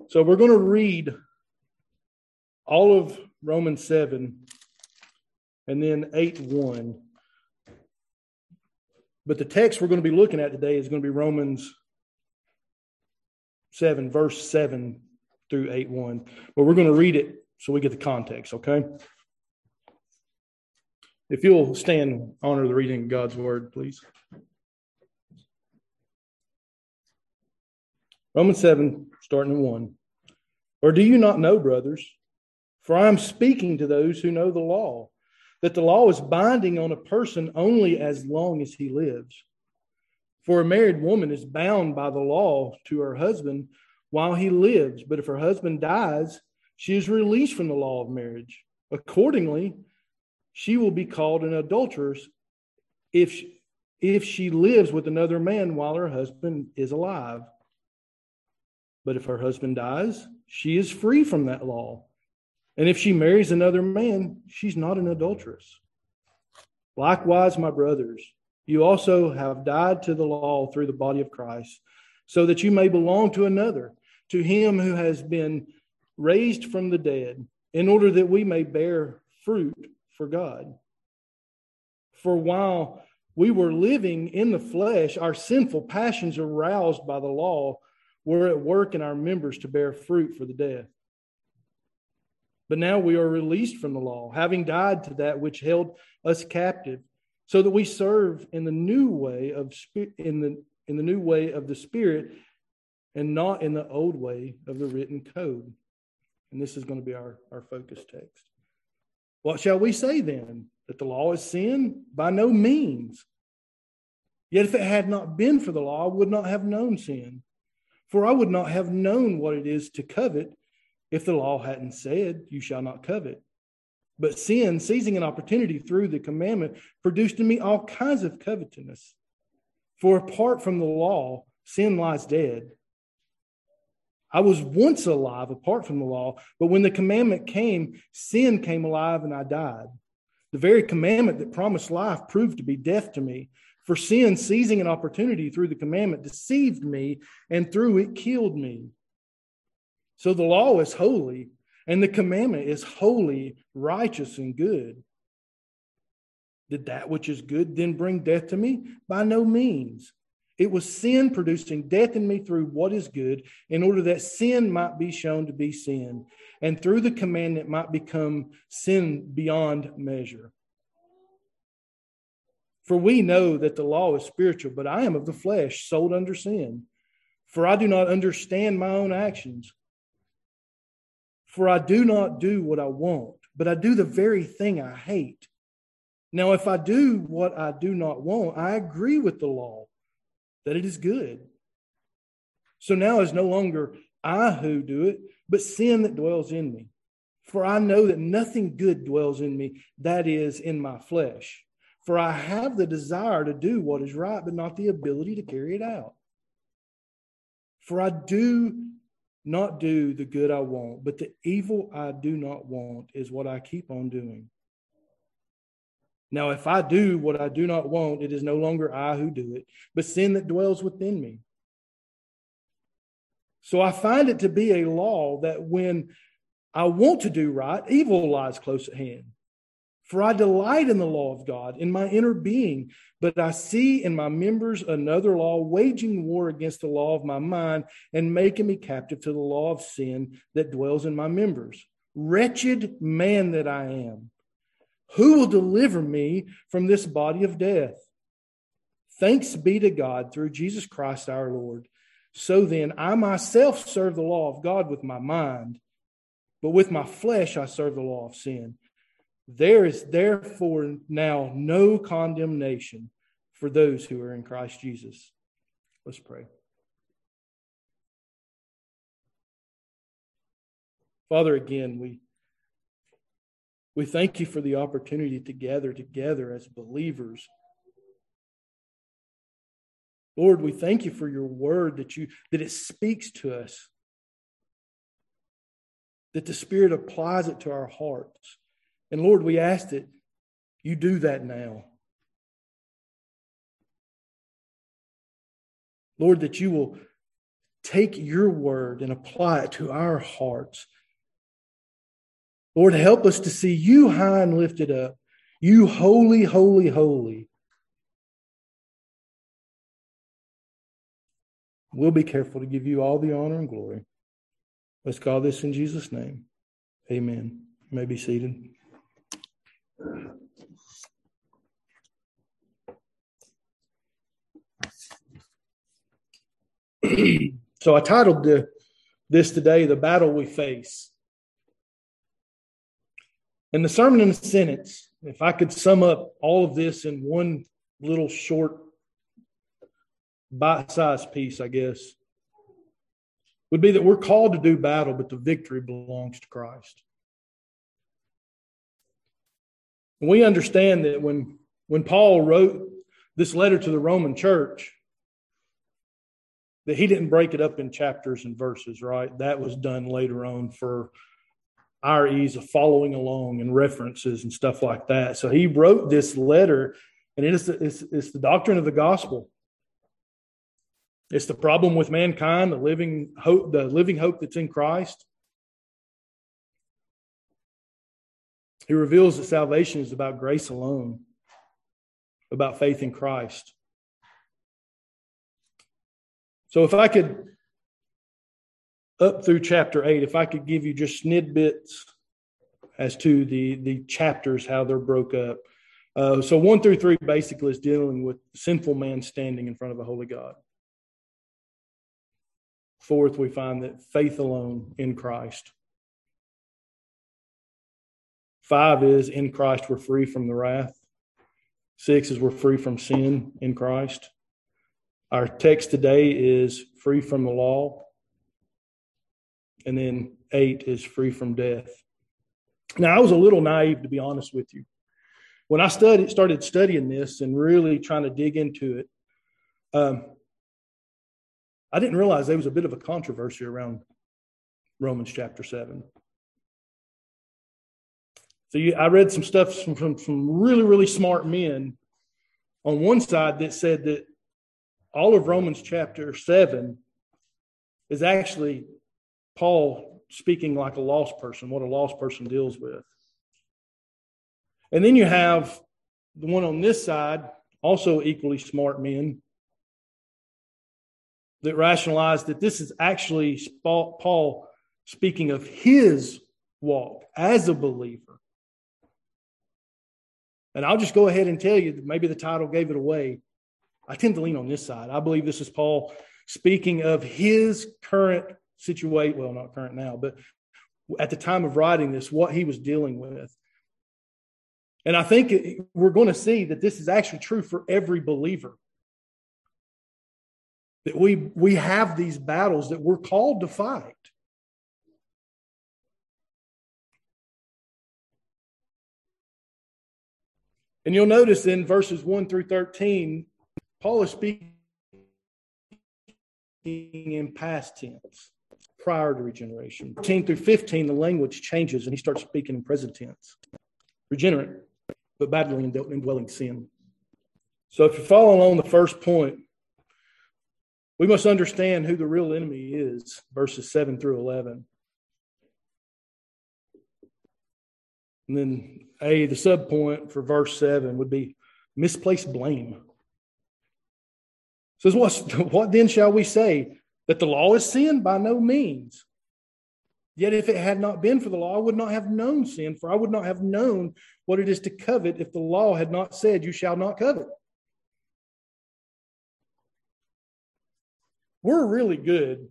So we're going to read all of Romans 7 and then 8:1. But the text we're going to be looking at today is going to be Romans 7, verse 7 through 8:1. But we're going to read it so we get the context, okay? If you'll stand, honor the reading of God's word, please. Romans 7, starting in 1. Or do you not know, brothers? For I am speaking to those who know the law, that the law is binding on a person only as long as he lives. For a married woman is bound by the law to her husband while he lives, but if her husband dies, she is released from the law of marriage. Accordingly, she will be called an adulteress if she lives with another man while her husband is alive. But if her husband dies, she is free from that law. And if she marries another man, she's not an adulteress. Likewise, my brothers, you also have died to the law through the body of Christ, so that you may belong to another, to him who has been raised from the dead, in order that we may bear fruit for God. For while we were living in the flesh, our sinful passions aroused by the law were at work in our members to bear fruit for the death. But now we are released from the law, having died to that which held us captive, so that we serve in the new way of in the new way of the Spirit, and not in the old way of the written code. And this is going to be our focus text. What shall we say then? That the law is sin? By no means. Yet if it had not been for the law, I would not have known sin. For I would not have known what it is to covet if the law hadn't said, you shall not covet. But sin, seizing an opportunity through the commandment, produced in me all kinds of covetousness. For apart from the law, sin lies dead. I was once alive apart from the law, but when the commandment came, sin came alive and I died. The very commandment that promised life proved to be death to me. For sin, seizing an opportunity through the commandment, deceived me, and through it killed me. So the law is holy, and the commandment is holy, righteous, and good. Did that which is good then bring death to me? By no means. It was sin producing death in me through what is good, in order that sin might be shown to be sin, and through the commandment might become sin beyond measure. For we know that the law is spiritual, but I am of the flesh, sold under sin. For I do not understand my own actions. For I do not do what I want, but I do the very thing I hate. Now, if I do what I do not want, I agree with the law that it is good. So now it's no longer I who do it, but sin that dwells in me. For I know that nothing good dwells in me, that is, in my flesh. For I have the desire to do what is right, but not the ability to carry it out. For I do not do the good I want, but the evil I do not want is what I keep on doing. Now, if I do what I do not want, it is no longer I who do it, but sin that dwells within me. So I find it to be a law that when I want to do right, evil lies close at hand. For I delight in the law of God in my inner being, but I see in my members another law waging war against the law of my mind and making me captive to the law of sin that dwells in my members. Wretched man that I am, who will deliver me from this body of death? Thanks be to God through Jesus Christ our Lord. So then, I myself serve the law of God with my mind, but with my flesh I serve the law of sin. There is therefore now no condemnation for those who are in Christ Jesus. Let's pray. Father, again, we thank you for the opportunity to gather together as believers. Lord, we thank you for your word that it speaks to us, that the Spirit applies it to our hearts. And Lord, we ask that you do that now. Lord, that you will take your word and apply it to our hearts. Lord, help us to see you high and lifted up, you holy, holy, holy. We'll be careful to give you all the honor and glory. Let's call this in Jesus' name. Amen. You may be seated. So I titled this today, The Battle We Face. And the sermon in a sentence, if I could sum up all of this in one little short bite-sized piece, I guess, would be that we're called to do battle, but the victory belongs to Christ. And we understand that when Paul wrote this letter to the Roman church, that he didn't break it up in chapters and verses, right? That was done later on for our ease of following along and references and stuff like that. So he wrote this letter, and it's the doctrine of the gospel. It's the problem with mankind, the living hope that's in Christ. He reveals that salvation is about grace alone, about faith in Christ. So if I could, up through chapter 8, if I could give you just snippets as to the chapters, how they're broke up. So 1 through 3 basically is dealing with sinful man standing in front of a holy God. 4th, we find that faith alone in Christ. 5 is in Christ we're free from the wrath. 6 is we're free from sin in Christ. Our text today is free from the law. And then 8 is free from death. Now, I was a little naive, to be honest with you. When I started studying this and really trying to dig into it, I didn't realize there was a bit of a controversy around Romans chapter 7. So I read some stuff from really, really smart men on one side that said that all of Romans chapter 7 is actually Paul speaking like a lost person, what a lost person deals with. And then you have the one on this side, also equally smart men, that rationalize that this is actually Paul speaking of his walk as a believer. And I'll just go ahead and tell you that maybe the title gave it away. I tend to lean on this side. I believe this is Paul speaking of his current situation. Well, not current now, but at the time of writing this, what he was dealing with. And I think we're going to see that this is actually true for every believer. That we have these battles that we're called to fight. And you'll notice in verses 1 through 13, Paul is speaking in past tense, prior to regeneration. 13 through 15, the language changes and he starts speaking in present tense. Regenerate, but battling and indwelling sin. So if you follow along the first point, we must understand who the real enemy is, verses 7 through 11. And then the subpoint for verse 7 would be misplaced blame. It says, what then shall we say? That the law is sin? By no means. Yet if it had not been for the law, I would not have known sin, for I would not have known what it is to covet if the law had not said, you shall not covet. We're really good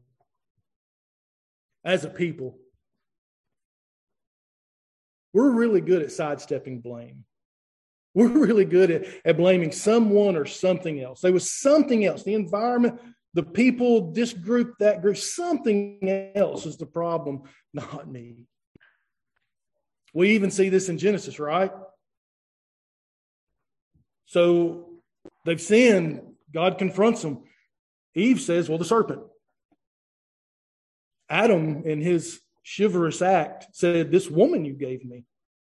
as a people. We're really good at sidestepping blame. We're really good at blaming someone or something else. There was something else. The environment, the people, this group, that group, something else is the problem, not me. We even see this in Genesis, right? So they've sinned. God confronts them. Eve says, well, the serpent. Adam, in his chivalrous act, said, this woman you gave me.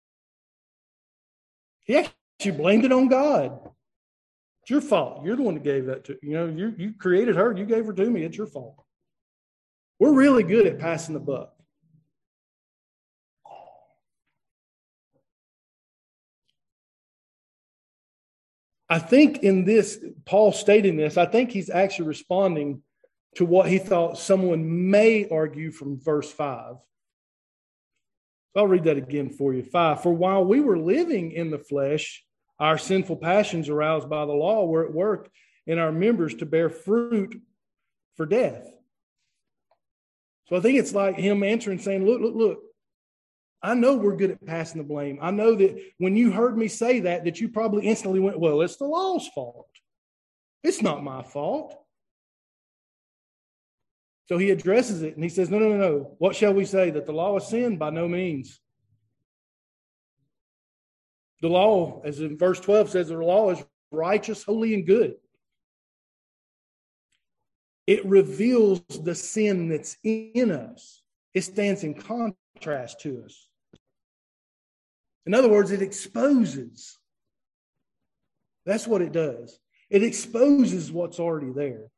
He actually blamed it on God. It's your fault. You're the one that gave that to, you created her. You gave her to me. It's your fault. We're really good at passing the buck. I think in this, Paul stating this, I think he's actually responding to what he thought someone may argue from verse 5. I'll read that again for you. 5. For while we were living in the flesh, our sinful passions aroused by the law were at work in our members to bear fruit for death. So I think it's like him answering, saying, look, I know we're good at passing the blame. I know that when you heard me say that you probably instantly went, well, it's the law's fault. It's not my fault. So he addresses it and he says, no. What shall we say? That the law is sin? By no means. The law, as in verse 12 says, the law is righteous, holy, and good. It reveals the sin that's in us. It stands in contrast to us. In other words, it exposes. That's what it does. It exposes what's already there.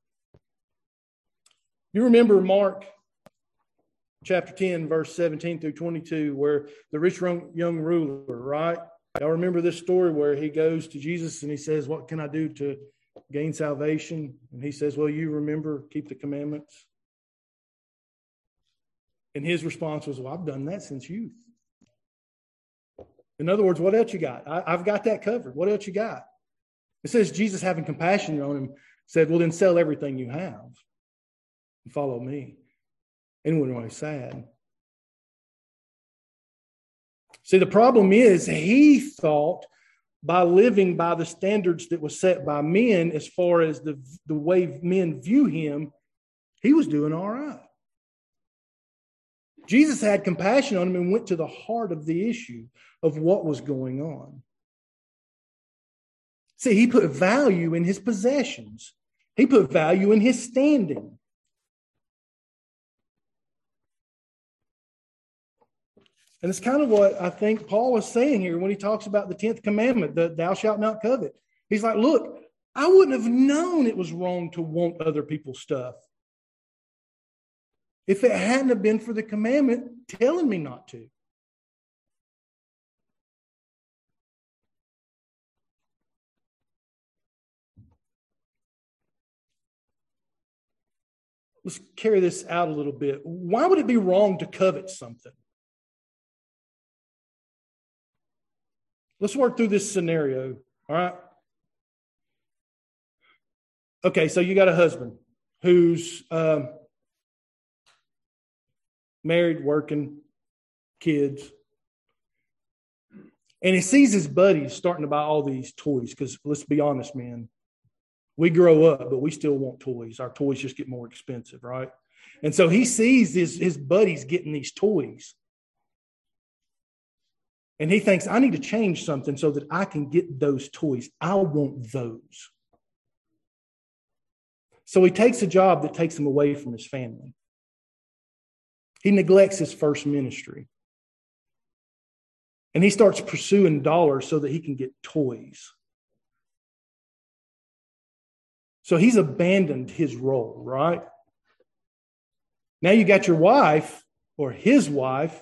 You remember Mark chapter 10, verse 17 through 22, where the rich young ruler, right? Y'all remember this story where he goes to Jesus and he says, what can I do to gain salvation? And he says, well, you remember, keep the commandments. And his response was, well, I've done that since youth. In other words, what else you got? I've got that covered. What else you got? It says Jesus, having compassion on him, said, well, then sell everything you have and follow me. And he went away sad. See, the problem is he thought by living by the standards that was set by men as far as the way men view him, he was doing all right. Jesus had compassion on him and went to the heart of the issue of what was going on. See, he put value in his possessions. He put value in his standing. And it's kind of what I think Paul is saying here when he talks about the 10th commandment, the thou shalt not covet. He's like, look, I wouldn't have known it was wrong to want other people's stuff if it hadn't have been for the commandment telling me not to. Let's carry this out a little bit. Why would it be wrong to covet something? Let's work through this scenario, all right? Okay, so you got a husband who's married, working, kids, and he sees his buddies starting to buy all these toys because let's be honest, man, we grow up, but we still want toys. Our toys just get more expensive, right? And so he sees his buddies getting these toys. And he thinks, I need to change something so that I can get those toys. I want those. So he takes a job that takes him away from his family. He neglects his first ministry. And he starts pursuing dollars so that he can get toys. So he's abandoned his role, right? Now you got your wife or his wife,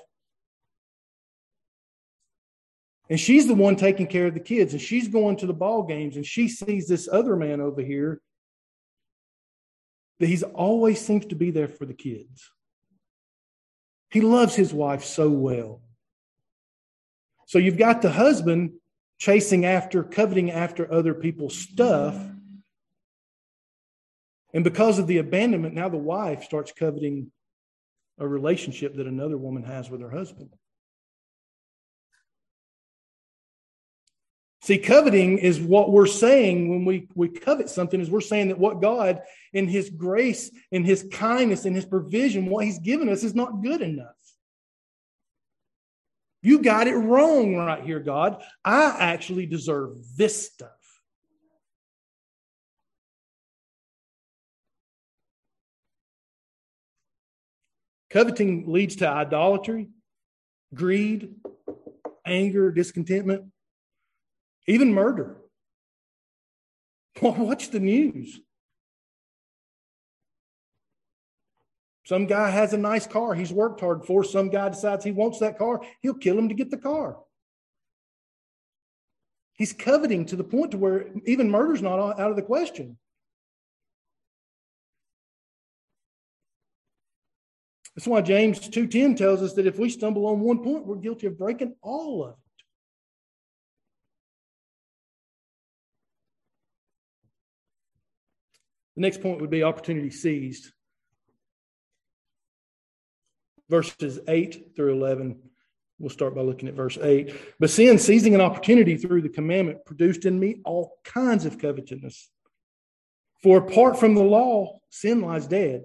and she's the one taking care of the kids, and she's going to the ball games, and she sees this other man over here that he's always seems to be there for the kids. He loves his wife so well. So you've got the husband chasing after, coveting after other people's stuff. And because of the abandonment, now the wife starts coveting a relationship that another woman has with her husband. See, coveting is what we're saying when we covet something, is we're saying that what God in his grace, in his kindness, in his provision, what he's given us is not good enough. You got it wrong right here, God. I actually deserve this stuff. Coveting leads to idolatry, greed, anger, discontentment, even murder. Watch the news. Some guy has a nice car he's worked hard for. Some guy decides he wants that car. He'll kill him to get the car. He's coveting to the point to where even murder's not out of the question. That's why James 2:10 tells us that if we stumble on one point, we're guilty of breaking all of it. The next point would be opportunity seized. Verses 8 through 11. We'll start by looking at verse 8. But sin, seizing an opportunity through the commandment, produced in me all kinds of covetousness. For apart from the law, sin lies dead.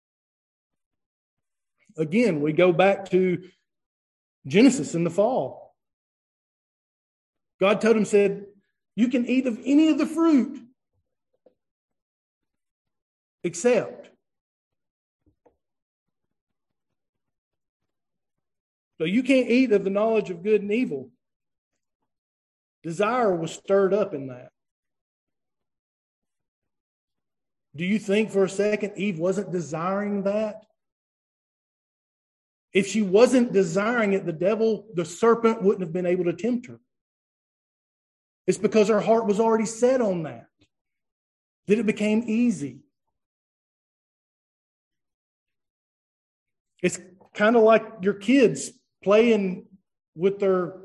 Again, we go back to Genesis in the fall. God told him, said, you can eat of any of the fruit except. So you can't eat of the knowledge of good and evil. Desire was stirred up in that. Do you think for a second Eve wasn't desiring that? If she wasn't desiring it, the serpent wouldn't have been able to tempt her. It's because her heart was already set on that it became easy. It's kind of like your kids playing with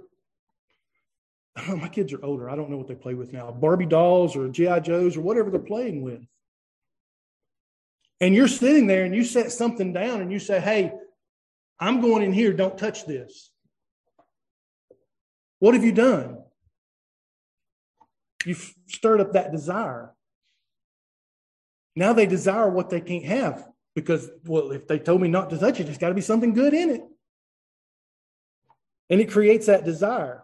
my kids are older. I don't know what they play with now. Barbie dolls or G.I. Joes or whatever they're playing with. And you're sitting there and you set something down and you say, hey, I'm going in here. Don't touch this. What have you done? You've stirred up that desire. Now they desire what they can't have because, well, if they told me not to touch it, there's got to be something good in it. And it creates that desire.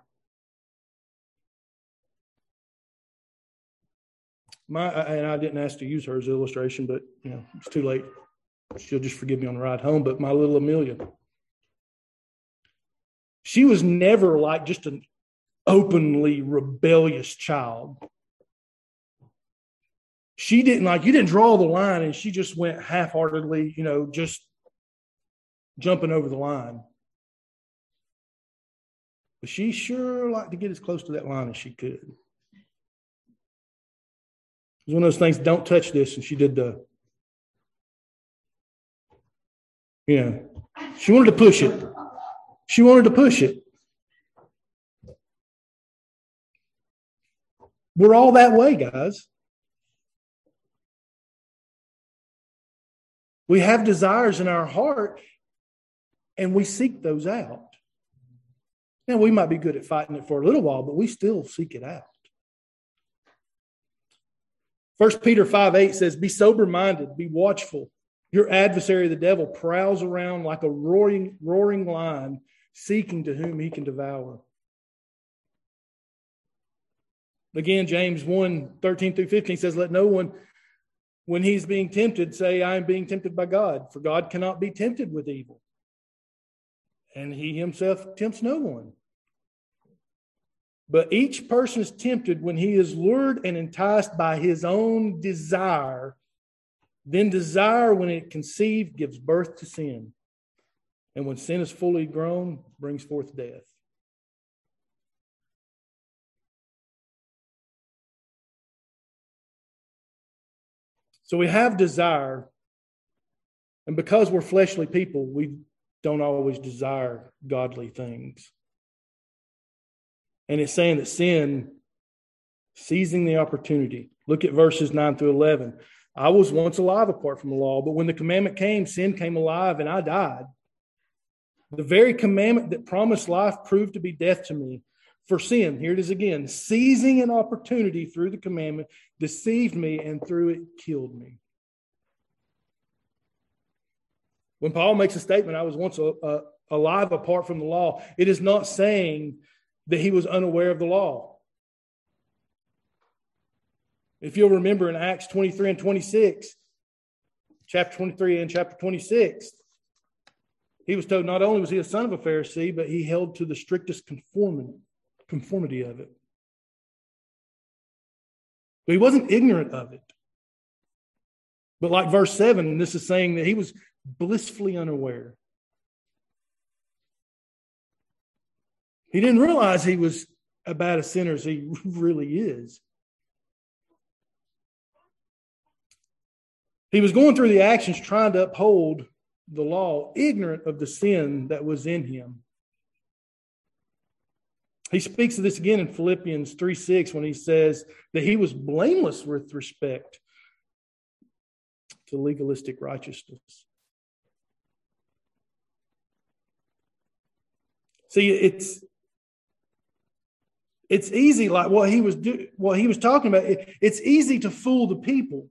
And I didn't ask to use her as an illustration, but it's too late. She'll just forgive me on the ride home. But my little Amelia, she was never like just an openly rebellious child. She didn't you didn't draw the line and she just went half-heartedly, just jumping over the line. But she sure liked to get as close to that line as she could. It was one of those things, don't touch this. And she did she wanted to push it. She wanted to push it. We're all that way, guys. We have desires in our heart and we seek those out. Now, we might be good at fighting it for a little while, but we still seek it out. 1 Peter 5:8 says, be sober-minded, be watchful. Your adversary, the devil, prowls around like a roaring lion, seeking to whom he can devour. Again, James 1:13-15 says, let no one, when he's being tempted, say, I am being tempted by God. For God cannot be tempted with evil. And he himself tempts no one. But each person is tempted when he is lured and enticed by his own desire. Then desire, when it conceived, gives birth to sin. And when sin is fully grown, brings forth death. So we have desire. And because we're fleshly people, we don't always desire godly things. And it's saying that sin, seizing the opportunity. Look at verses 9-11. I was once alive apart from the law, but when the commandment came, sin came alive and I died. The very commandment that promised life proved to be death to me. For sin, here it is again, seizing an opportunity through the commandment, deceived me and through it killed me. When Paul makes a statement, I was once alive apart from the law, it is not saying that he was unaware of the law. If you'll remember in Acts 23 and 26, chapter 23 and chapter 26, he was told not only was he a son of a Pharisee, but he held to the strictest conformity of it. But he wasn't ignorant of it. But like verse 7, this is saying that he was blissfully unaware. He didn't realize he was as bad a sinner as he really is. He was going through the actions trying to uphold the law, ignorant of the sin that was in him. He speaks of this again in Philippians 3:6 when he says that he was blameless with respect to legalistic righteousness. See, it's easy, like what he was talking about. It's easy to fool the people.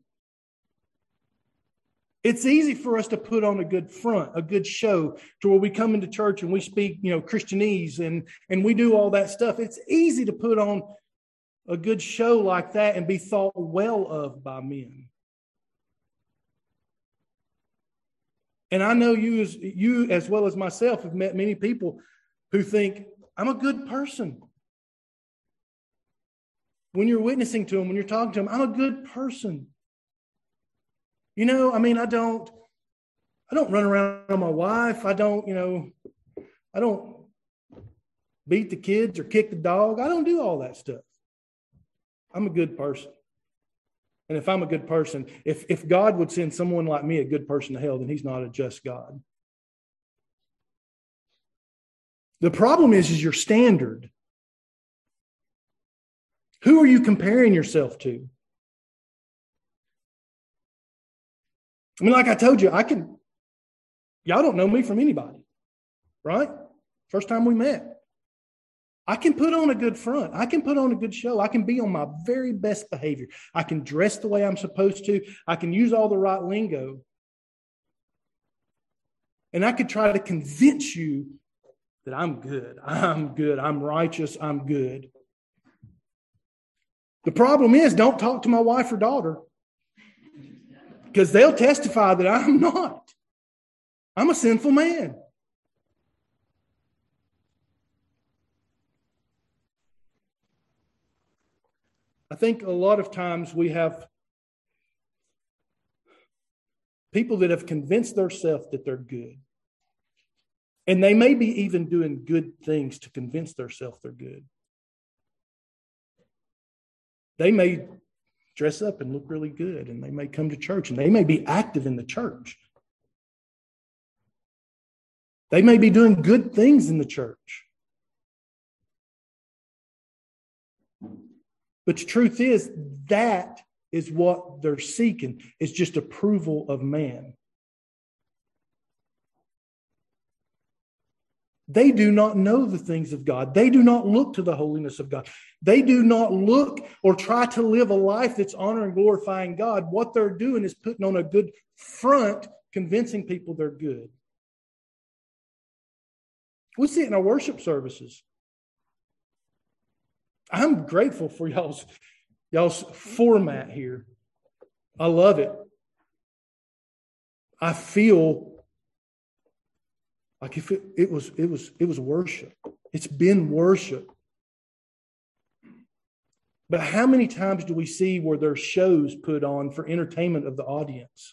It's easy for us to put on a good front, a good show, to where we come into church and we speak, Christianese and we do all that stuff. It's easy to put on a good show like that and be thought well of by men. And I know you as well as myself have met many people who think, I'm a good person. When you're witnessing to them, when you're talking to them, I'm a good person. I don't run around on my wife. I don't beat the kids or kick the dog. I don't do all that stuff. I'm a good person. And if I'm a good person, if God would send someone like me, a good person, to hell, then he's not a just God. The problem is your standard. Who are you comparing yourself to? Like I told you, y'all don't know me from anybody, right? First time we met. I can put on a good front. I can put on a good show. I can be on my very best behavior. I can dress the way I'm supposed to. I can use all the right lingo. And I could try to convince you that I'm good. I'm good. I'm righteous. I'm good. The problem is, don't talk to my wife or daughter, because they'll testify that I'm not. I'm a sinful man. I think a lot of times we have people that have convinced themselves that they're good. And they may be even doing good things to convince themselves they're good. They may dress up and look really good, and they may come to church, and they may be active in the church. They may be doing good things in the church. But the truth is, that is what they're seeking. It's just approval of man. They do not know the things of God. They do not look to the holiness of God. They do not look or try to live a life that's honoring and glorifying God. What they're doing is putting on a good front, convincing people they're good. We see it in our worship services. I'm grateful for y'all's format here. I love it. I feel like if it was worship. It's been worship. But how many times do we see where there's shows put on for entertainment of the audience?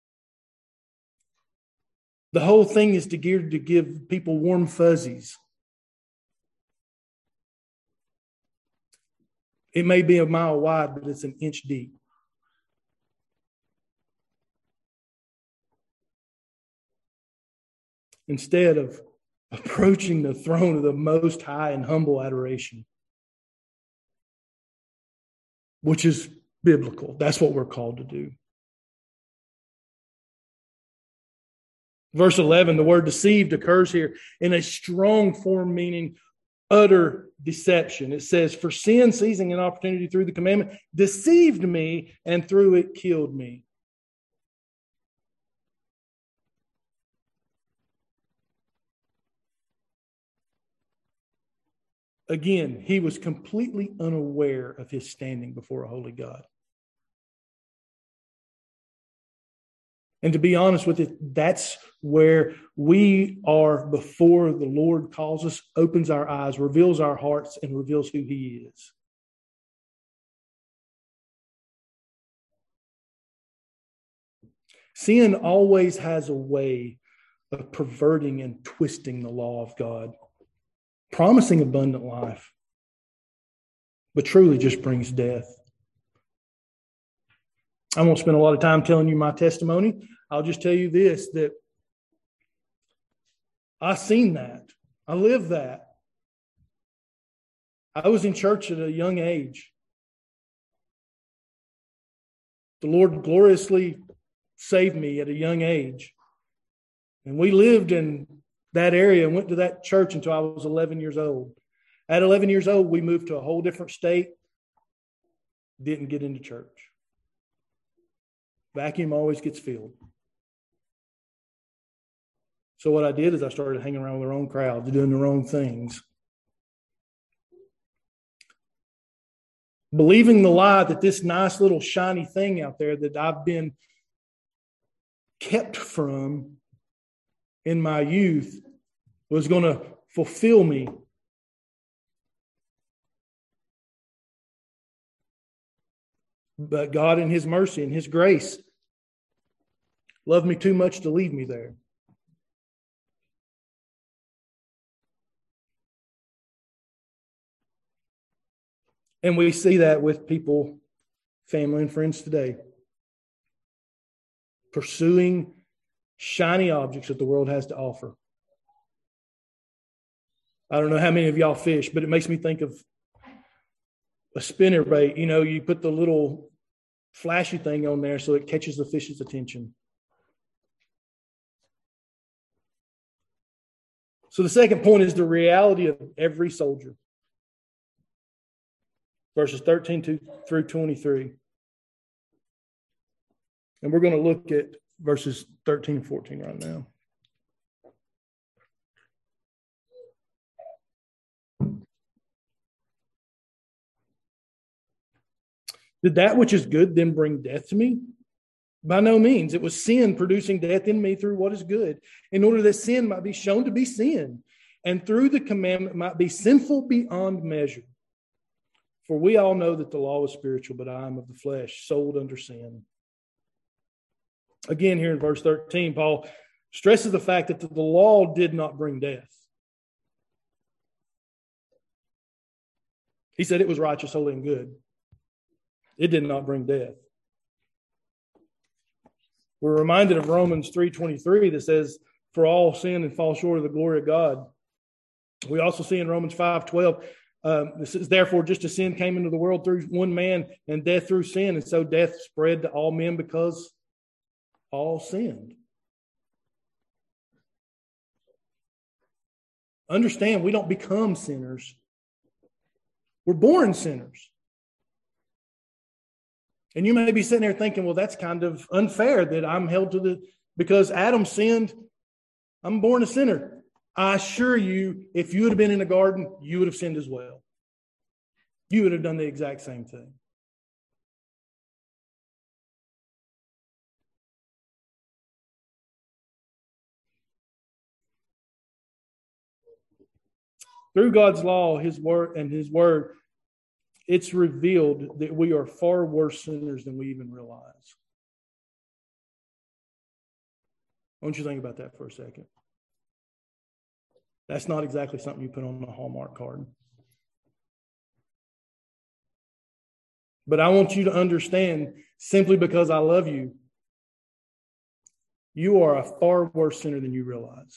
The whole thing is geared to give people warm fuzzies. It may be a mile wide, but it's an inch deep. Instead of approaching the throne of the Most High in humble adoration, which is biblical. That's what we're called to do. Verse 11, the word deceived occurs here in a strong form, meaning utter deception. It says, for sin, seizing an opportunity through the commandment, deceived me, and through it killed me. Again, he was completely unaware of his standing before a holy God. And to be honest with it, that's where we are before the Lord calls us, opens our eyes, reveals our hearts, and reveals who he is. Sin always has a way of perverting and twisting the law of God, promising abundant life, but truly just brings death. I won't spend a lot of time telling you my testimony. I'll just tell you this, that I seen that. I lived that. I was in church at a young age. The Lord gloriously saved me at a young age. And we lived in that area and went to that church until I was 11 years old. At 11 years old, we moved to a whole different state. Didn't get into church. Vacuum always gets filled. So what I did is I started hanging around with the wrong crowds, doing the wrong things. Believing the lie that this nice little shiny thing out there that I've been kept from in my youth was going to fulfill me. But God in His mercy and His grace loved me too much to leave me there. And we see that with people, family and friends today, pursuing shiny objects that the world has to offer. I don't know how many of y'all fish, but it makes me think of a spinnerbait. You know, you put the little flashy thing on there so it catches the fish's attention. So the second point is the reality of every soldier. Verses 13 through 23. And we're going to look at verses 13 and 14 right now. Did that which is good then bring death to me? By no means. It was sin producing death in me through what is good, in order that sin might be shown to be sin, and through the commandment might be sinful beyond measure. For we all know that the law is spiritual, but I am of the flesh, sold under sin. Again, here in verse 13, Paul stresses the fact that the law did not bring death. He said it was righteous, holy, and good. It did not bring death. We're reminded of Romans 3:23 that says, for all sin and fall short of the glory of God. We also see in Romans 5:12, this is therefore just as sin came into the world through one man and death through sin, and so death spread to all men because all sinned. Understand, we don't become sinners. We're born sinners. And you may be sitting there thinking, well, that's kind of unfair that I'm held to because Adam sinned, I'm born a sinner. I assure you, if you would have been in the garden, you would have sinned as well. You would have done the exact same thing. Through God's law, His word, it's revealed that we are far worse sinners than we even realize. I want you to think about that for a second. That's not exactly something you put on a Hallmark card. But I want you to understand, simply because I love you, you are a far worse sinner than you realize.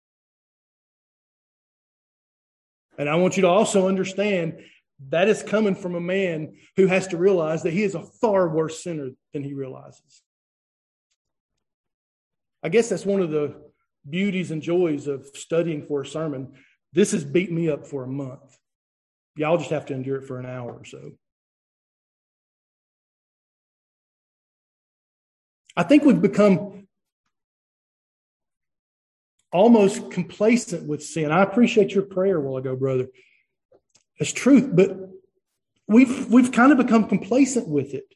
And I want you to also understand that is coming from a man who has to realize that he is a far worse sinner than he realizes. I guess that's one of the beauties and joys of studying for a sermon. This has beat me up for a month. Y'all just have to endure it for an hour or so. I think we've become almost complacent with sin. I appreciate your prayer a while ago, brother. It's truth, but we've kind of become complacent with it.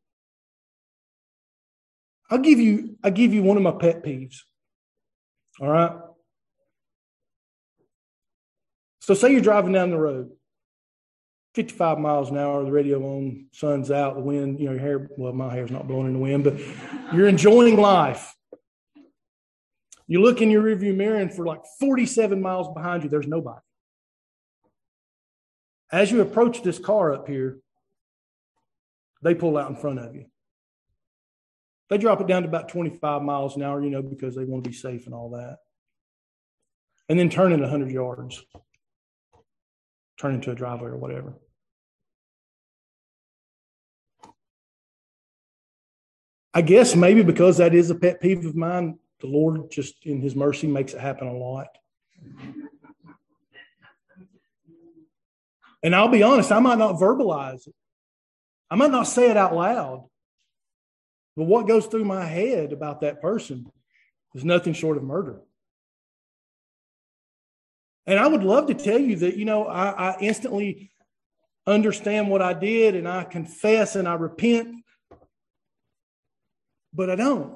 I'll give you one of my pet peeves. All right. So say you're driving down the road, 55 miles an hour, the radio on, sun's out, the wind, your hair, well, my hair's not blowing in the wind, but you're enjoying life. You look in your rearview mirror, and for like 47 miles behind you, there's nobody. As you approach this car up here, they pull out in front of you. They drop it down to about 25 miles an hour, because they want to be safe and all that. And then turn in 100 yards. Turn into a driveway or whatever. I guess maybe because that is a pet peeve of mine, the Lord just in his mercy makes it happen a lot. And I'll be honest, I might not verbalize it. I might not say it out loud. But what goes through my head about that person is nothing short of murder. And I would love to tell you that, I instantly understand what I did and I confess and I repent. But I don't.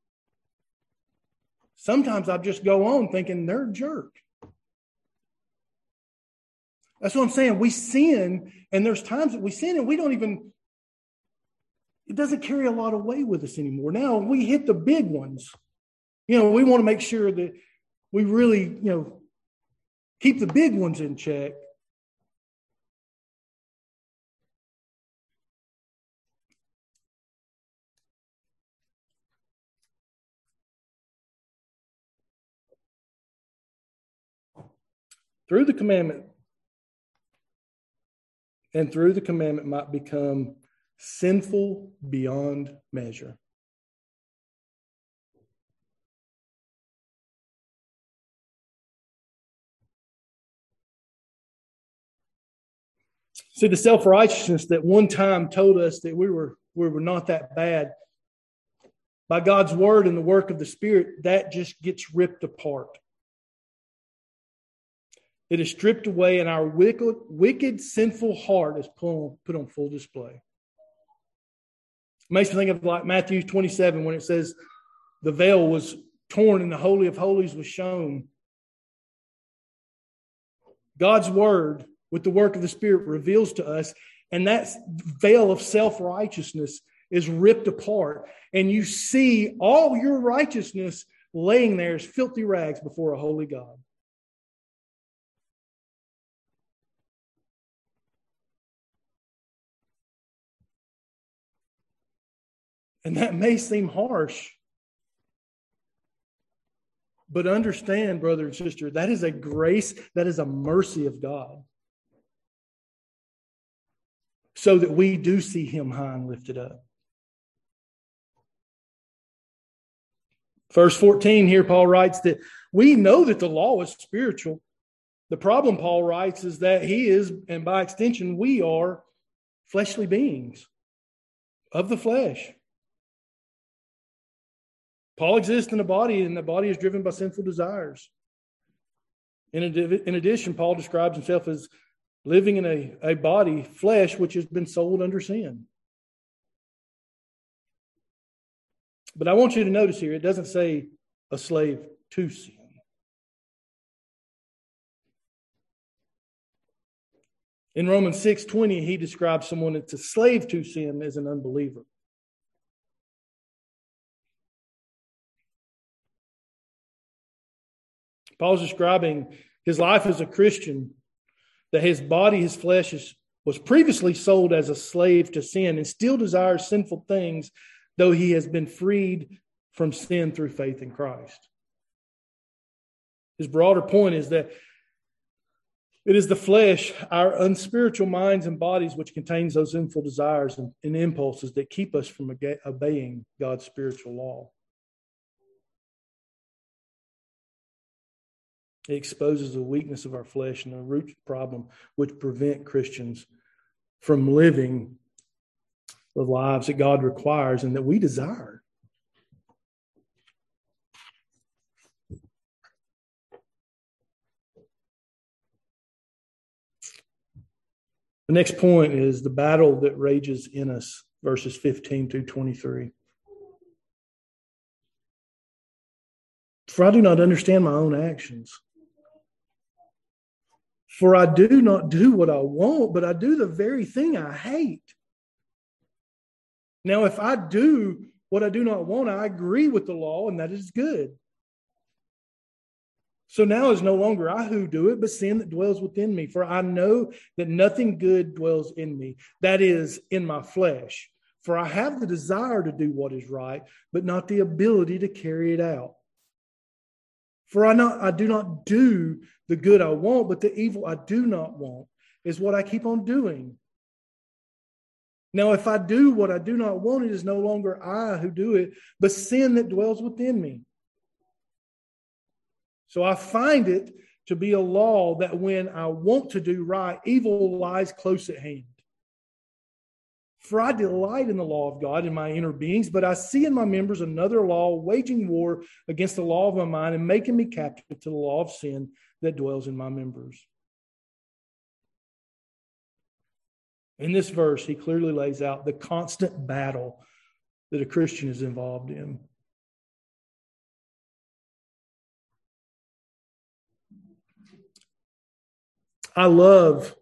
Sometimes I just go on thinking they're a jerk. That's what I'm saying. We sin, and there's times that we sin and we don't even, it doesn't carry a lot of weight with us anymore. Now we hit the big ones. We want to make sure that we really, keep the big ones in check. Through the commandment might become sinful beyond measure. See, the self-righteousness that one time told us that we were not that bad, by God's word and the work of the Spirit, that just gets ripped apart. It is stripped away, and our wicked, sinful heart is put on full display. It makes me think of like Matthew 27 when it says the veil was torn and the Holy of Holies was shown. God's word with the work of the Spirit reveals to us, and that veil of self-righteousness is ripped apart, and you see all your righteousness laying there as filthy rags before a holy God. And that may seem harsh, but understand, brother and sister, that is a grace, that is a mercy of God. So that we do see him high and lifted up. Verse 14 here, Paul writes that we know that the law is spiritual. The problem, Paul writes, is that he is, and by extension, we are fleshly beings of the flesh. Paul exists in a body, and the body is driven by sinful desires. In addition, Paul describes himself as living in a body, flesh, which has been sold under sin. But I want you to notice here, it doesn't say a slave to sin. In Romans 6:20, he describes someone that's a slave to sin as an unbeliever. Paul's describing his life as a Christian, that his body, his flesh, was previously sold as a slave to sin and still desires sinful things, though he has been freed from sin through faith in Christ. His broader point is that it is the flesh, our unspiritual minds and bodies, which contains those sinful desires and impulses that keep us from obeying God's spiritual law. It exposes the weakness of our flesh and the root problem which prevent Christians from living the lives that God requires and that we desire. The next point is the battle that rages in us, verses 15 through 23. For I do not understand my own actions. For I do not do what I want, but I do the very thing I hate. Now, if I do what I do not want, I agree with the law, and that is good. So now is no longer I who do it, but sin that dwells within me. For I know that nothing good dwells in me, that is, in my flesh. For I have the desire to do what is right, but not the ability to carry it out. For I do not do the good I want, but the evil I do not want is what I keep on doing. Now, if I do what I do not want, it is no longer I who do it, but sin that dwells within me. So I find it to be a law that when I want to do right, evil lies close at hand. For I delight in the law of God in my inner beings, but I see in my members another law waging war against the law of my mind and making me captive to the law of sin that dwells in my members. In this verse, he clearly lays out the constant battle that a Christian is involved in. I love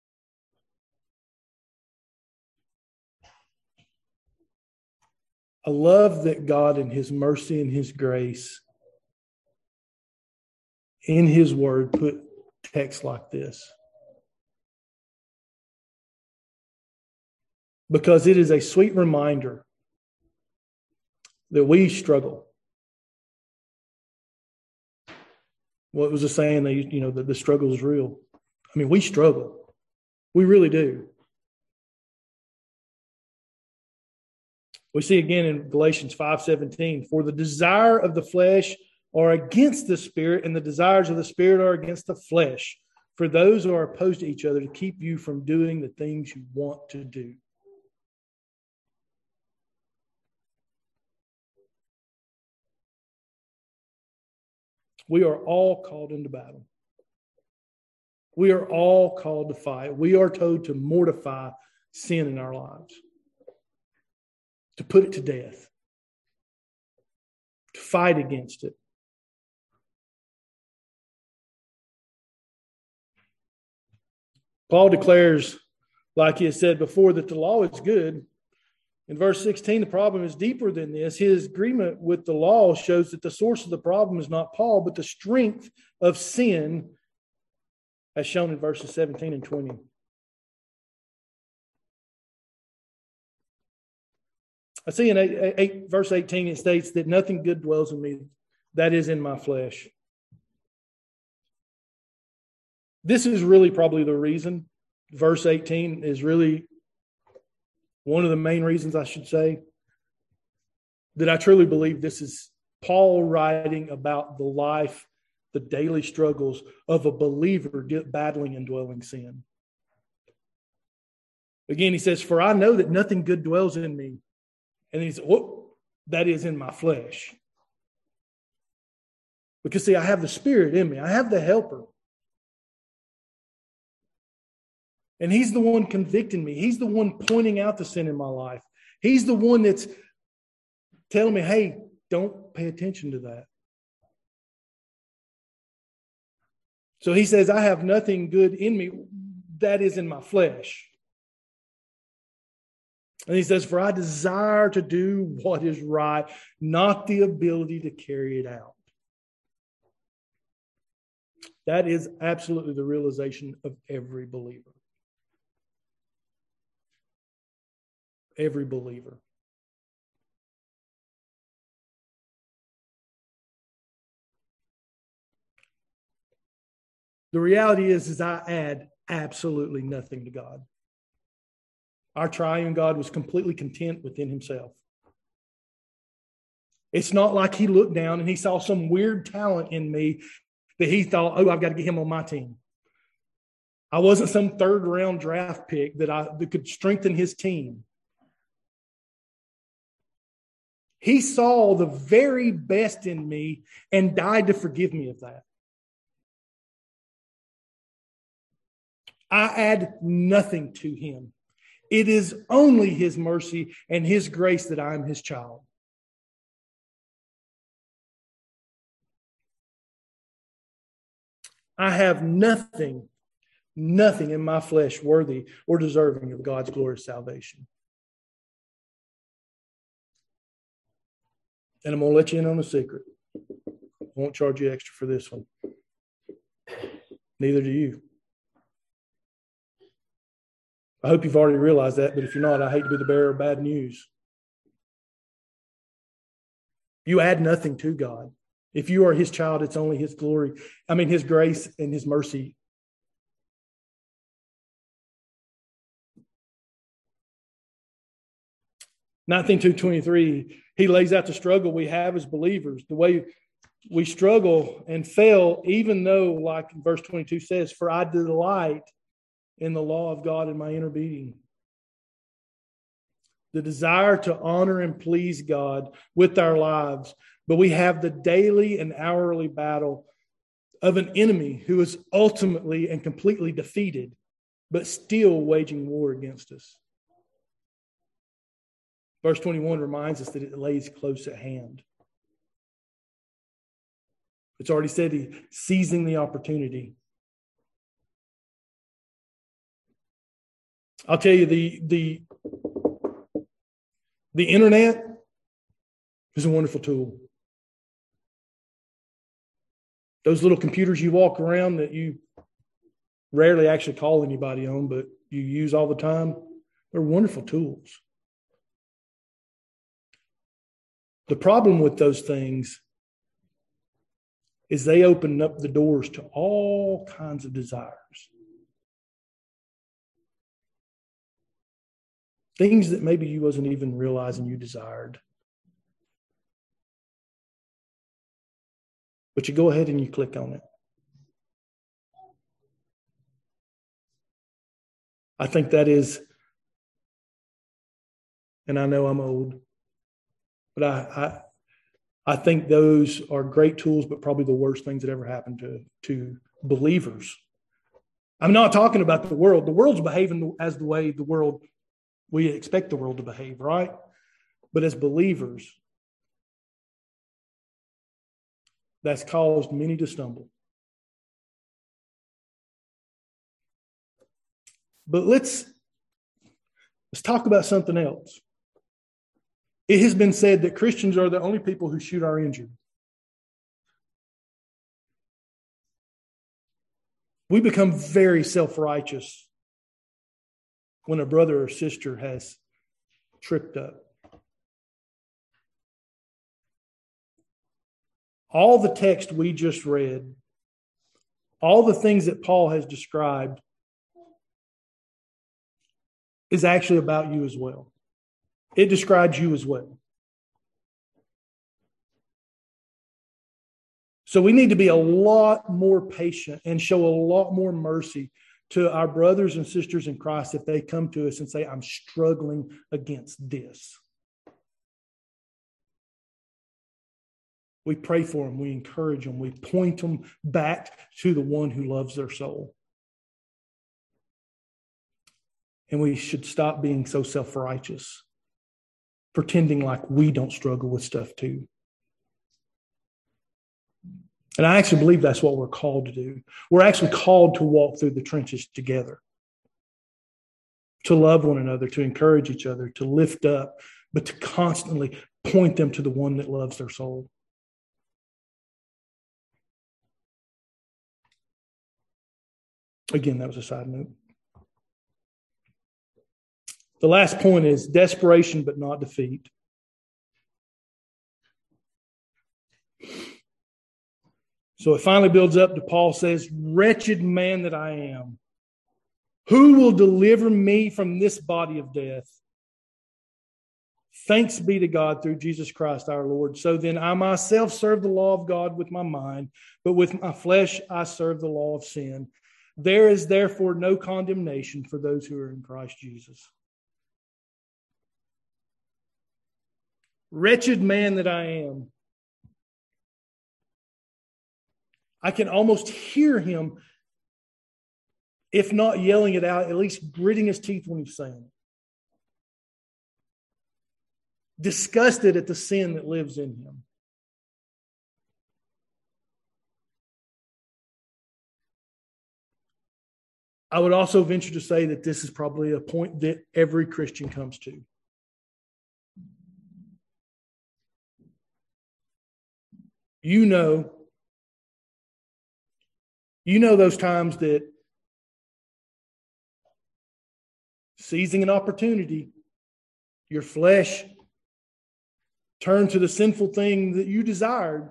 that God in his mercy and his grace in his word put text like this. Because it is a sweet reminder that we struggle. What was the saying? That the struggle is real. I mean, we struggle. We really do. We see again in Galatians 5:17, for the desire of the flesh are against the spirit, and the desires of the spirit are against the flesh. For those are opposed to each other to keep you from doing the things you want to do. We are all called into battle. We are all called to fight. We are told to mortify sin in our lives, to put it to death, to fight against it. Paul declares, like he has said before, that the law is good. In verse 16, the problem is deeper than this. His agreement with the law shows that the source of the problem is not Paul, but the strength of sin, as shown in verses 17 and 20. I see in verse 18, it states that nothing good dwells in me, that is in my flesh. This is really probably the reason. Verse 18 is really one of the main reasons, I should say, that I truly believe this is Paul writing about the life, the daily struggles of a believer battling indwelling sin. Again, he says, for I know that nothing good dwells in me. And he says, that is in my flesh. Because see, I have the Spirit in me. I have the helper. And he's the one convicting me. He's the one pointing out the sin in my life. He's the one that's telling me, hey, don't pay attention to that. So he says, I have nothing good in me. That is in my flesh. And he says, for I desire to do what is right, not the ability to carry it out. That is absolutely the realization of every believer. Every believer. The reality is I add absolutely nothing to God. Our triune God was completely content within himself. It's not like he looked down and he saw some weird talent in me that he thought, oh, I've got to get him on my team. I wasn't some third round draft pick that could strengthen his team. He saw the very best in me and died to forgive me of that. I add nothing to him. It is only his mercy and his grace that I am his child. I have nothing nothing in my flesh worthy or deserving of God's glorious salvation. And I'm going to let you in on a secret. I won't charge you extra for this one. Neither do you. I hope you've already realized that, but if you're not, I hate to be the bearer of bad news. You add nothing to God. If you are His child, it's only His glory. His grace and His mercy. Matthew 2:23, he lays out the struggle we have as believers, the way we struggle and fail, even though, like verse 22 says, for I delight in the law of God in my inner being. The desire to honor and please God with our lives, but we have the daily and hourly battle of an enemy who is ultimately and completely defeated, but still waging war against us. Verse 21 reminds us that it lays close at hand. It's already said he's seizing the opportunity. I'll tell you, the internet is a wonderful tool. Those little computers you walk around that you rarely actually call anybody on, but you use all the time, they're wonderful tools. The problem with those things is they open up the doors to all kinds of desires. Things that maybe you wasn't even realizing you desired. But you go ahead and you click on it. I think that is, and I know I'm old, but I think those are great tools, but probably the worst things that ever happened to believers. I'm not talking about the world. The world's behaving as the way we expect the world to behave, right? But as believers, that's caused many to stumble. But let's talk about something else. It has been said that Christians are the only people who shoot our injured. We become very self-righteous when a brother or sister has tripped up. All the text we just read, all the things that Paul has described is actually about you as well. It describes you as well. So we need to be a lot more patient and show a lot more mercy to our brothers and sisters in Christ if they come to us and say, I'm struggling against this. We pray for them. We encourage them. We point them back to the one who loves their soul. And we should stop being so self-righteous, pretending like we don't struggle with stuff too. And I actually believe that's what we're called to do. We're actually called to walk through the trenches together, to love one another, to encourage each other, to lift up, but to constantly point them to the one that loves their soul. Again, that was a side note. The last point is desperation, but not defeat. So it finally builds up to Paul says, wretched man that I am, who will deliver me from this body of death? Thanks be to God through Jesus Christ our Lord. So then I myself serve the law of God with my mind, but with my flesh I serve the law of sin. There is therefore no condemnation for those who are in Christ Jesus. Wretched man that I am. I can almost hear him, if not yelling it out, at least gritting his teeth when he's saying it. Disgusted at the sin that lives in him. I would also venture to say that this is probably a point that every Christian comes to. You know those times that seizing an opportunity, your flesh turned to the sinful thing that you desired.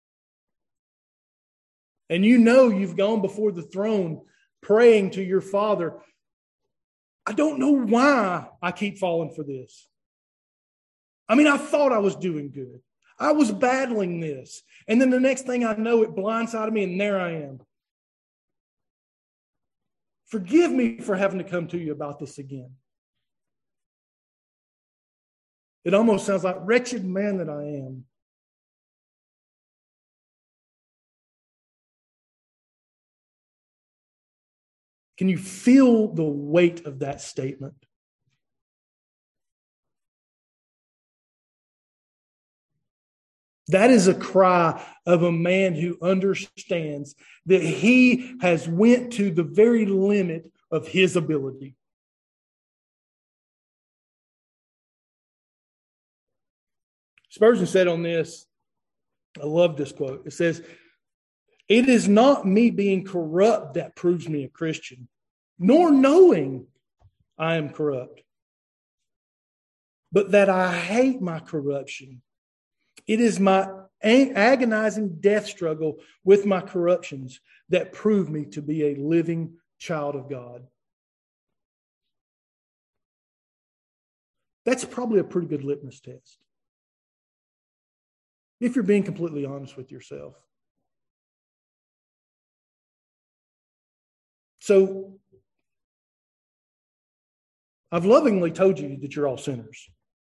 And you know you've gone before the throne praying to your Father, I don't know why I keep falling for this. I mean, I thought I was doing good. I was battling this. And then the next thing I know, it blindsided me, and there I am. Forgive me for having to come to you about this again. It almost sounds like, wretched man that I am. Can you feel the weight of that statement? That is a cry of a man who understands that he has went to the very limit of his ability. Spurgeon said on this, I love this quote. It says, "It is not me being corrupt that proves me a Christian, nor knowing I am corrupt, but that I hate my corruption. It is my agonizing death struggle with my corruptions that prove me to be a living child of God." That's probably a pretty good litmus test, if you're being completely honest with yourself. So, I've lovingly told you that you're all sinners.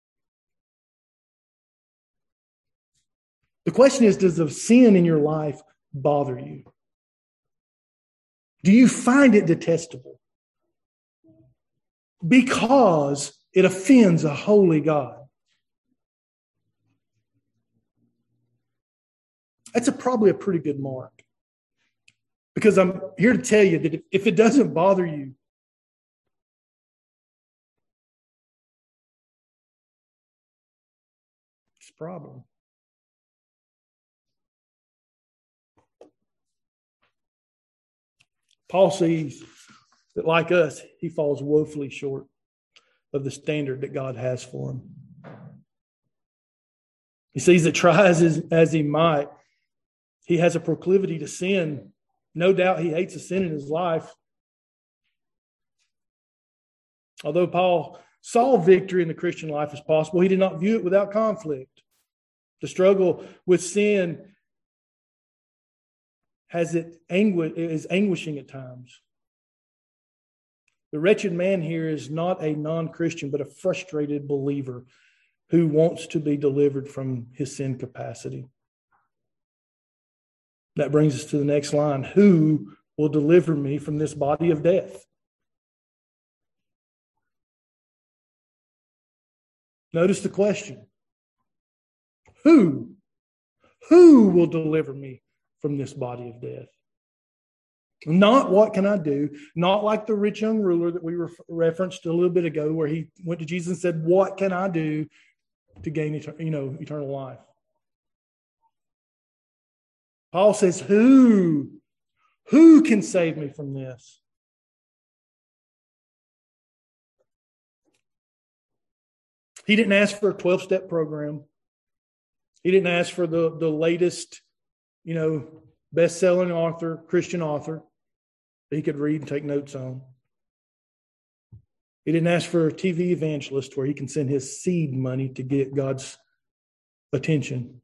The question is, does the sin in your life bother you? Do you find it detestable? Because it offends a holy God. That's probably a pretty good mark. Because I'm here to tell you that if it doesn't bother you, it's a problem. Paul sees that, like us, he falls woefully short of the standard that God has for him. He sees that try as he might, he has a proclivity to sin. No doubt he hates a sin in his life. Although Paul saw victory in the Christian life as possible, he did not view it without conflict. The struggle with sin is anguishing at times. The wretched man here is not a non-Christian, but a frustrated believer who wants to be delivered from his sin capacity. That brings us to the next line. Who will deliver me from this body of death? Notice the question. Who? Who will deliver me from this body of death? Not what can I do? Not like the rich young ruler that we referenced a little bit ago, where he went to Jesus and said, "What can I do to gain eternal life?" Paul says, "Who can save me from this?" He didn't ask for a 12-step program. He didn't ask for the latest, best-selling author, Christian author that he could read and take notes on. He didn't ask for a TV evangelist where he can send his seed money to get God's attention.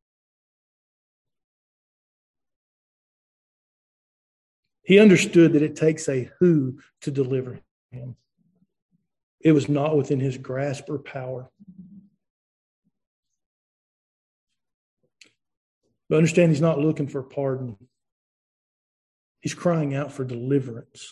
He understood that it takes a who to deliver him. It was not within his grasp or power. But understand, he's not looking for pardon. He's crying out for deliverance.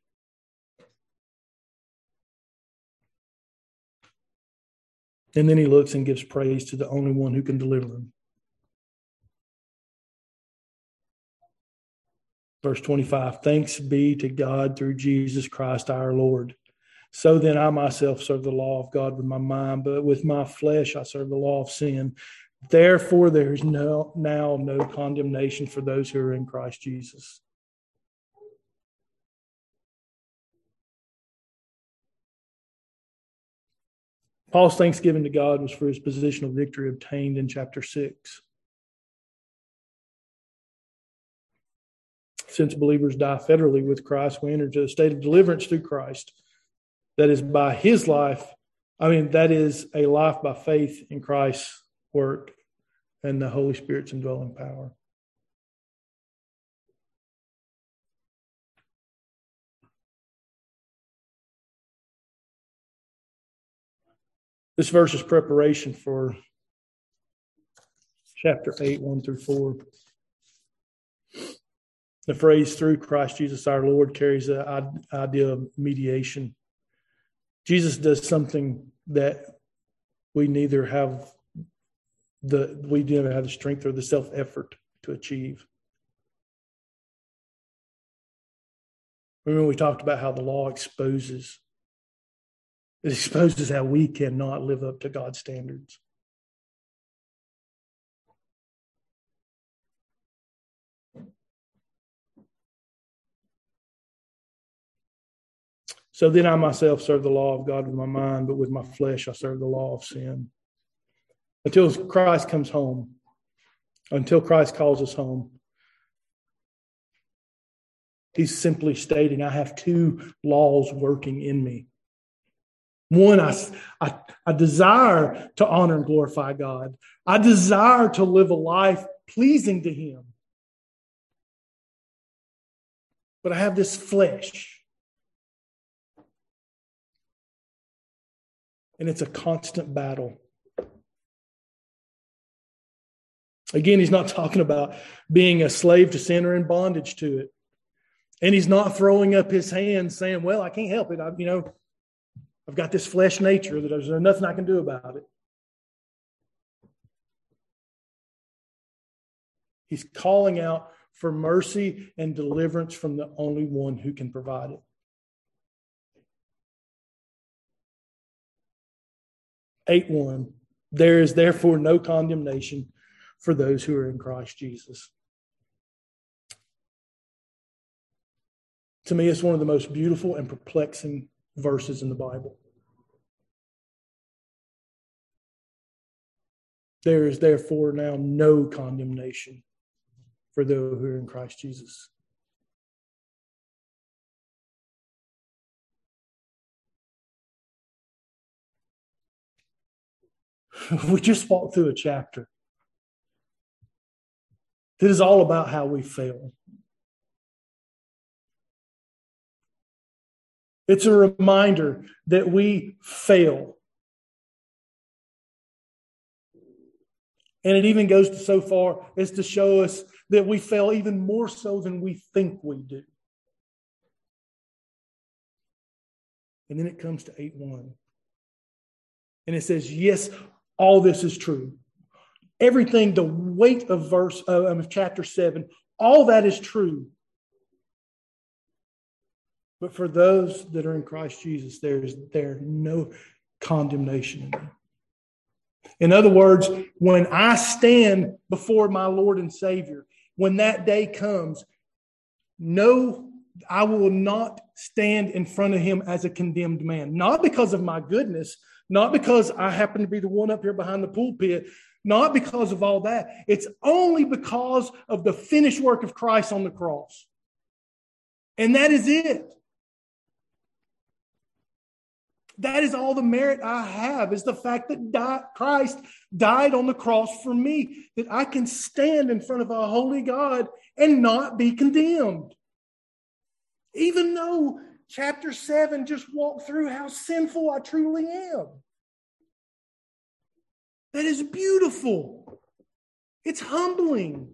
And then he looks and gives praise to the only one who can deliver him. Verse 25, thanks be to God through Jesus Christ our Lord. So then I myself serve the law of God with my mind, but with my flesh I serve the law of sin. Therefore, there is now no condemnation for those who are in Christ Jesus. Paul's thanksgiving to God was for his positional victory obtained in chapter 6. Since believers die federally with Christ, we enter into a state of deliverance through Christ. That is by his life. That is a life by faith in Christ's work and the Holy Spirit's indwelling power. This verse is preparation for chapter 8, 1 through 4. The phrase through Christ Jesus our Lord carries the idea of mediation. Jesus does something that we neither have the strength or the self-effort to achieve. Remember, we talked about how the law exposes how we cannot live up to God's standards. So then I myself serve the law of God with my mind, but with my flesh I serve the law of sin. Until Christ comes home, until Christ calls us home, he's simply stating, I have two laws working in me. One, I desire to honor and glorify God. I desire to live a life pleasing to him. But I have this flesh. And it's a constant battle. Again, he's not talking about being a slave to sin or in bondage to it. And he's not throwing up his hands saying, well, I can't help it. I've got this flesh nature that there's nothing I can do about it. He's calling out for mercy and deliverance from the only one who can provide it. 8:1, there is therefore no condemnation for those who are in Christ Jesus. To me, it's one of the most beautiful and perplexing verses in the Bible. There is therefore now no condemnation for those who are in Christ Jesus. We just walked through a chapter that is all about how we fail. It's a reminder that we fail. And it even goes so far as to show us that we fail even more so than we think we do. And then it comes to 8:1. And it says, yes, all this is true. Everything, the weight of chapter 7, all that is true. But for those that are in Christ Jesus, there's no condemnation in them. In other words, when I stand before my Lord and Savior, when that day comes, no, I will not stand in front of him as a condemned man. Not because of my goodness, not because I happen to be the one up here behind the pulpit, not because of all that. It's only because of the finished work of Christ on the cross. And that is it. That is all the merit I have, is the fact that Christ died on the cross for me, that I can stand in front of a holy God and not be condemned. Even though chapter 7 just walked through how sinful I truly am. That is beautiful. It's humbling.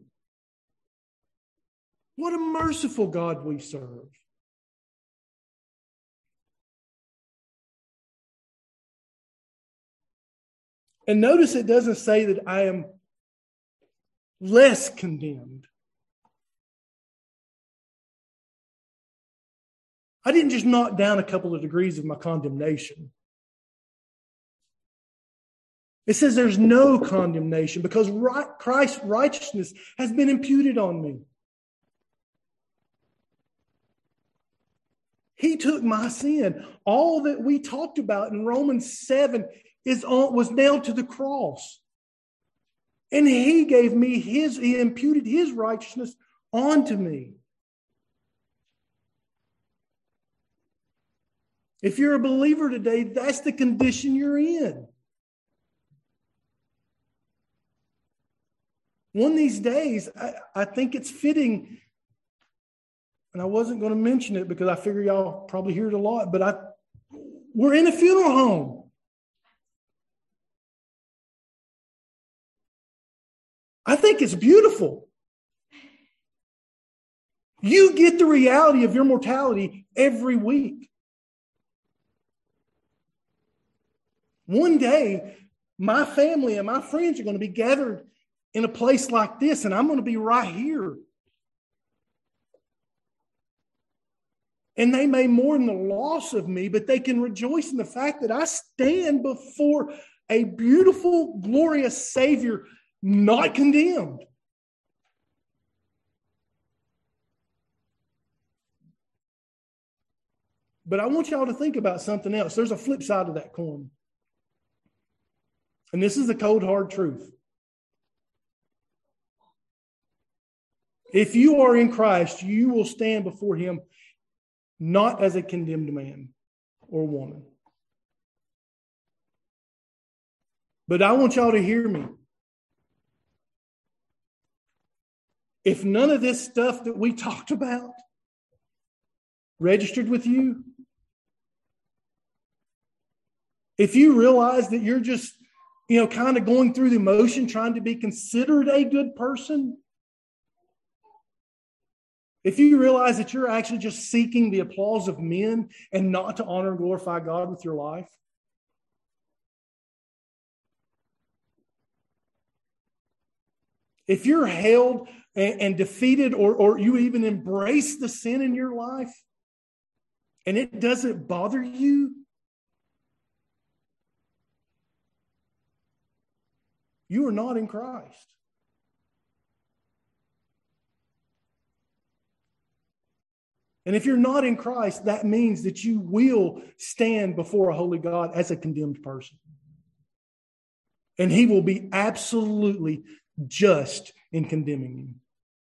What a merciful God we serve. And notice it doesn't say that I am less condemned. I didn't just knock down a couple of degrees of my condemnation. It says there's no condemnation because Christ's righteousness has been imputed on me. He took my sin. All that we talked about in Romans 7 was nailed to the cross. And he gave me he imputed his righteousness onto me. If you're a believer today, that's the condition you're in. One of these days, I think it's fitting, and I wasn't going to mention it because I figure y'all probably hear it a lot, but we're in a funeral home. I think it's beautiful. You get the reality of your mortality every week. One day, my family and my friends are going to be gathered in a place like this, and I'm going to be right here. And they may mourn the loss of me, but they can rejoice in the fact that I stand before a beautiful, glorious Savior, not condemned. But I want y'all to think about something else. There's a flip side of that coin. And this is the cold, hard truth. If you are in Christ, you will stand before him not as a condemned man or woman. But I want y'all to hear me. If none of this stuff that we talked about registered with you, if you realize that you're just, kind of going through the motion, trying to be considered a good person, if you realize that you're actually just seeking the applause of men and not to honor and glorify God with your life, if you're held and defeated or you even embrace the sin in your life and it doesn't bother you, you are not in Christ. And if you're not in Christ, that means that you will stand before a holy God as a condemned person. And he will be absolutely just in condemning you.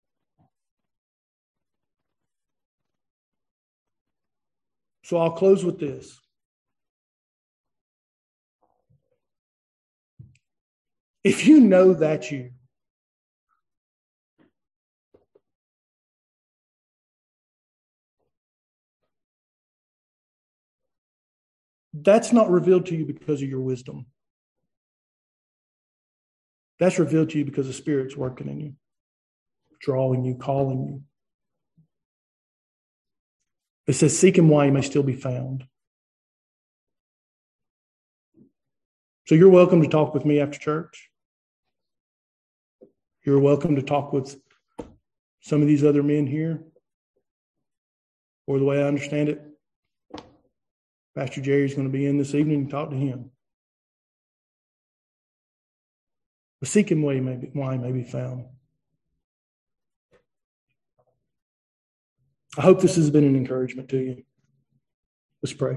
So I'll close with this. If you know that's you, that's not revealed to you because of your wisdom. That's revealed to you because the Spirit's working in you, drawing you, calling you. It says, seek him while he may still be found. So you're welcome to talk with me after church. You're welcome to talk with some of these other men here. Or the way I understand it, Pastor Jerry's going to be in this evening and talk to him. But seek him while he may be found. I hope this has been an encouragement to you. Let's pray.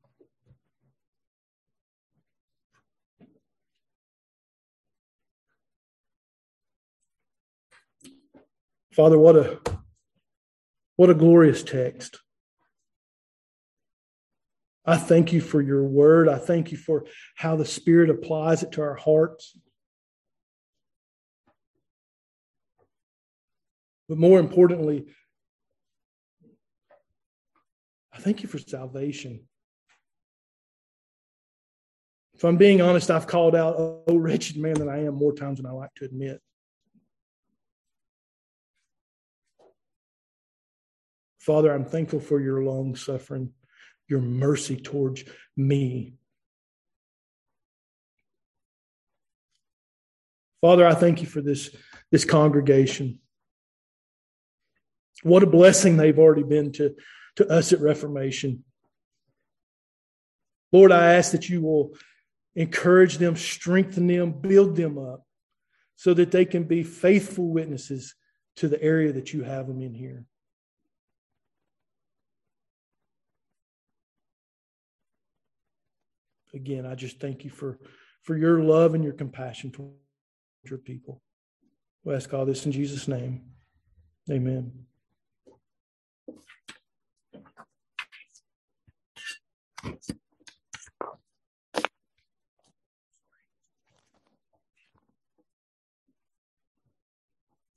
Father, what a glorious text. I thank you for your word. I thank you for how the Spirit applies it to our hearts. But more importantly, I thank you for salvation. If I'm being honest, I've called out, oh, wretched man that I am, more times than I like to admit. Father, I'm thankful for your long suffering, your mercy towards me. Father, I thank you for this congregation. What a blessing they've already been to to us at Reformation. Lord, I ask that you will encourage them, strengthen them, build them up so that they can be faithful witnesses to the area that you have them in here. Again, I just thank you for your love and your compassion toward your people. We ask all this in Jesus' name. Amen.